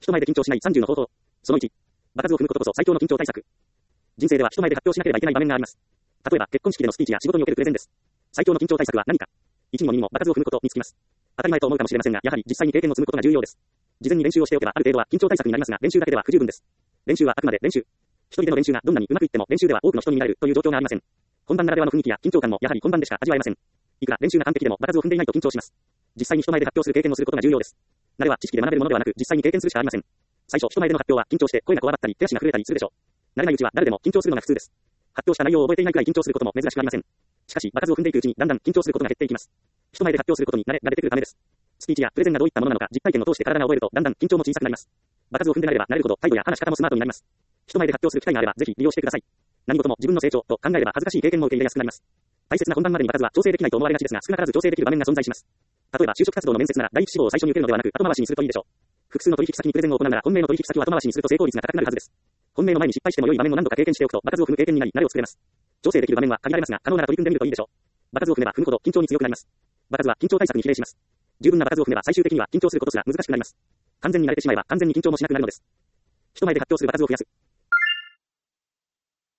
人前で緊張しない30の方法。その1。場数を踏むことこそ最強の緊張対策。人生では人前で発表しなければいけない場面があります。例えば、結婚式でのスピーチや仕事におけるプレゼンです。最強の緊張対策は何か。1にも2にも場数を踏むことにつきます。当たり前と思うかもしれませんが、やはり実際に経験を積むことが重要です。事前に練習をしておけばある程度は緊張対策になりますが、練習だけでは不十分です。練習はあくまで練習。一人での練習がどんなにうまくいっても練習では多くの人に見られるという状況がありません。本番ならではの雰囲気や緊張感もやはり本番でしか味わえません。いくら練習が完璧でも場数を踏んでいないと緊張します。実際に人前で発表する経験をすることが重要です。慣れは知識で学べるものではなく実際に経験するしかありません。最初人前での発表は緊張して声がこわばったり手足が震えたりするでしょう。慣れないうちは誰でも緊張するのが普通です。発表した内容を覚えていないくらい緊張することも珍しくありません。しかし場数を踏んでいくうちにだんだん緊張することが減っていきます。人前で発表することに慣れが出てくるためです。スピーチやプレゼンがどういったものなのか実体験を通して体が覚えるとだんだん緊張も小さくなります。場数を踏んで慣れれば慣れるほど態度や話し方もスマートになります。人前で発表する機会があればぜひ利用してください。何事も自分の成長と考えれば恥ずかしい経験も受け入れやすくなります。大切な本番までに場数は調整できないと思われがちですが少なからず調整できる場面が存在します。例えば就職活動の面接なら第一志望を最初に受けるのではなく後回しにするといいでしょう。複数の取引先にプレゼンを行うなら本命の取引先を後回しにすると成功率が高くなるはずです。本命の前に失敗しても良い場面を何度か経験しておくと場数を踏む経験になり慣れを作れます。調整できる場面は限られますが可能なら取り組んでみるといいでしょう。場数を踏めば踏むほど緊張に強くなります。場数は緊張対策に比例します。十分な場数を踏めば最終的には緊張することすら難しくなります。完全に慣れてしまえば完全に緊張もしなくなるのです。人前で発表する場数を増やす。